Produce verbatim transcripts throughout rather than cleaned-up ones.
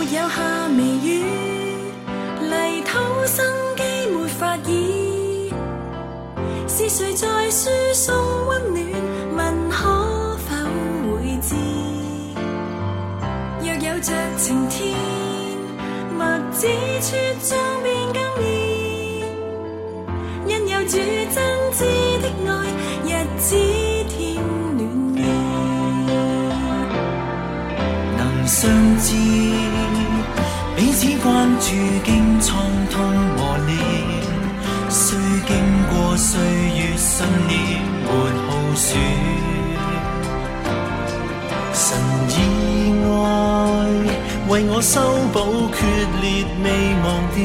有夏微雨，泥土生機沒法醫。是誰在輸送溫暖？問可否會知？若有着晴天，麥子茁壯變更易。因有主真摯的愛，日子添暖意。 能相知，彼此關注，經創痛磨練。雖經過歲月信念沒耗損，神以愛為我修補決裂未忘掉，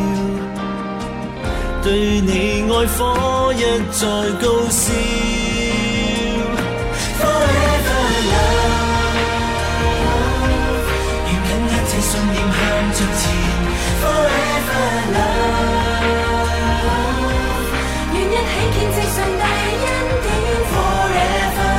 對你愛火一再高燒。Forever love， 願緊一切信念向着前。Forever love， 願一起見證上帝恩典。 Forever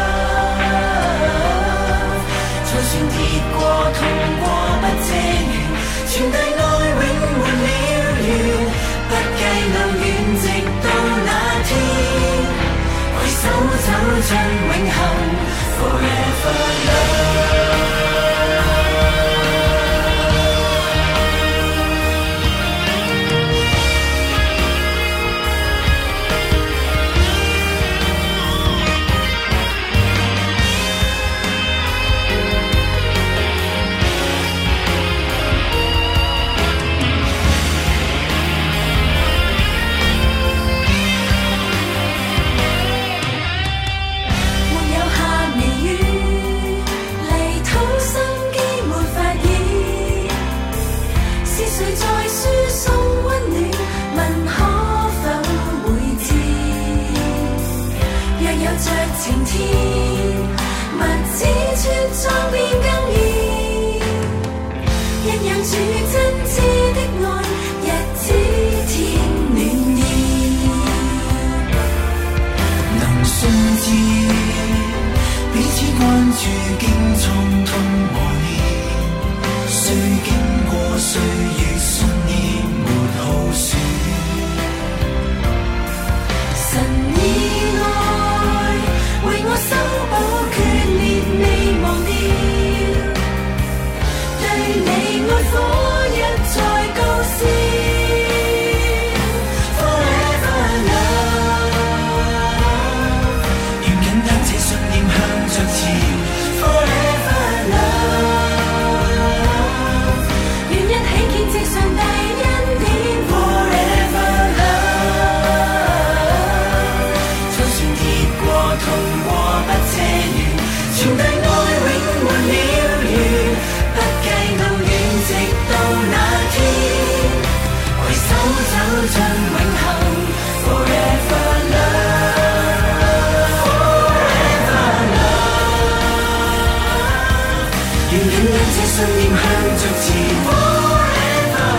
love， 就算跌過痛過不謝緣，傳遞愛永沒了緣，不計路遠直到那天，攜手走進永恆。Forever love。 晴天，物子茁壯變更易，因有主真摯的愛，日子添暖意。 能信知，彼此關注，經創痛磨練。雖經過歲月信念沒耗損， 神以愛為我修補決裂未忘掉，對你愛火一再高燒。Forever love， 願緊握這信念向着前。Forever love， 願一起見證上帝恩典。 Forever love， 就算跌過痛過不謝緣，傳遞愛永沒了緣，不計路遠直到那天，攜手走進永恆。Forever love， Forever love， 願緊緊這信念向着前。Forever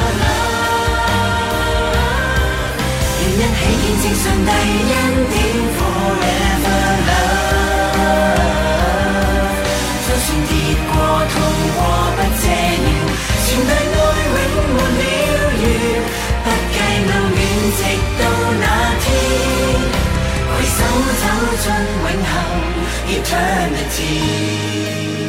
love， 願一起見證上帝恩典。Forever love， 就算跌過痛過不謝緣，傳遞愛永沒了緣，不計路遠直到那天，攜手走進永恆 Eternity。